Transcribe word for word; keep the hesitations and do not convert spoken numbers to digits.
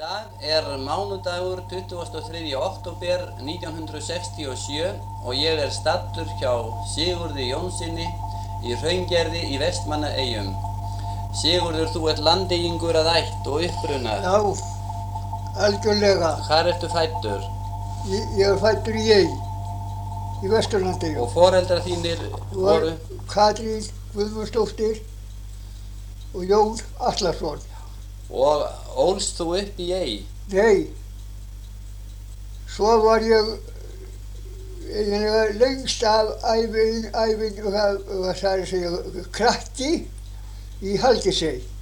dag er mánudagur tuttugasta og þriðja október nítján hundruð sextíu og sjö og ég er staddur hjá Sigurði Jónssyni í Hraungerði í Vestmannaeyjum. Sigurður, þú ert landeyingur að ætt og uppruna. Já, algjörlega. Hvar ertu fæddur? Ég, ég er fæddur í Ey, í Vesturlandeyjum. Og foreldrar þínir voru? Katrín Guðmundsdóttir og Jón Atlason. Og ólst þú upp í Ey? Nei, svo var ég eiginlega lengst af ævin, ævin, hvað það er að segja, krakki í Haldisey.